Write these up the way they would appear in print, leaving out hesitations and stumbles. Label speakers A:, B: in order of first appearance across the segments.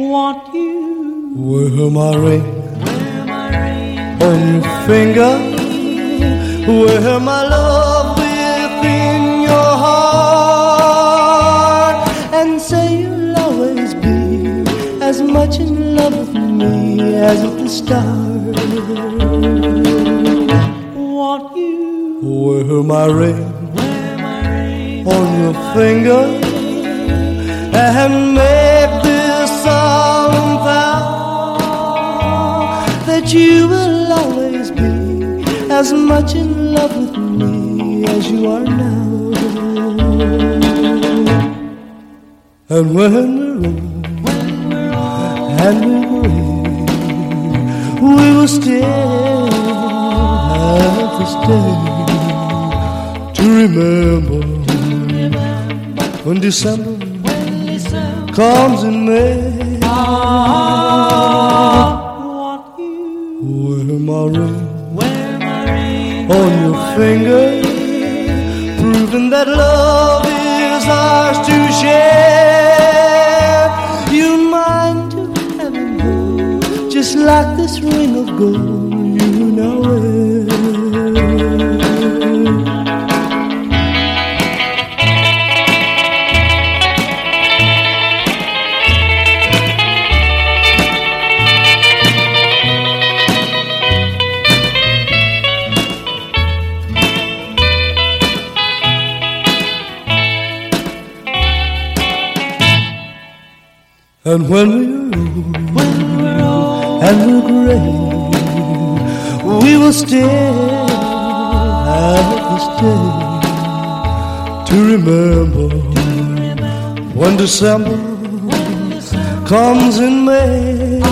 A: want you.
B: Wear my ring on your finger. Wear my love within your heart, and say you'll always be as much in love with me as at the start.
A: Want you.
B: Wear my ring on your finger, and make this solemn vow that you will always be as much in love with me as you are now. And when we're old and we're gray, we will still have to stay to remember when December comes in May.
A: Want you.
B: Wear my ring on your finger, proving that love is ours to share. You mind to heaven, just like this ring of gold you now wear. And when we're old and we're gray, we will still have to stay to remember when December comes in May.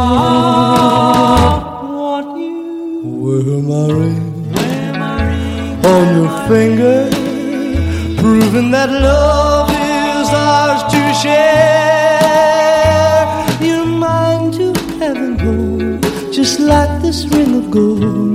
A: Want you.
B: Wear my ring on your finger, proving that love is ours to share. Just like this ring of gold